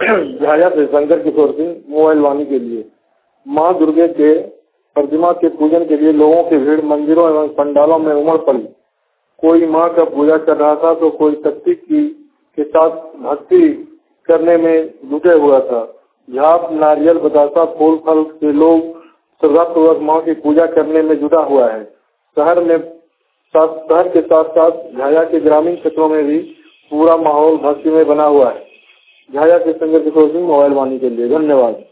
झाया से शंकर किशोर सिंह मोबाइल वाणी के लिए। मां दुर्गे के प्रतिमा के पूजन के लिए लोगों की भीड़ मंदिरों एवं पंडालों में उमड़ पड़ी। कोई मां का पूजा कर रहा था तो कोई शक्ति के साथ भक्ति करने में जुटे हुआ था। झाप, नारियल, बतासा, फूल फल से लोग श्रद्धापूर्वक मां की पूजा करने में जुटा हुआ है। शहर के साथ साथ झाया के ग्रामीण क्षेत्रों में भी पूरा माहौल भक्तिमय बना हुआ है। झाया के शंकर किशोर सिंह मोबाइल वाणी के लिए। धन्यवाद।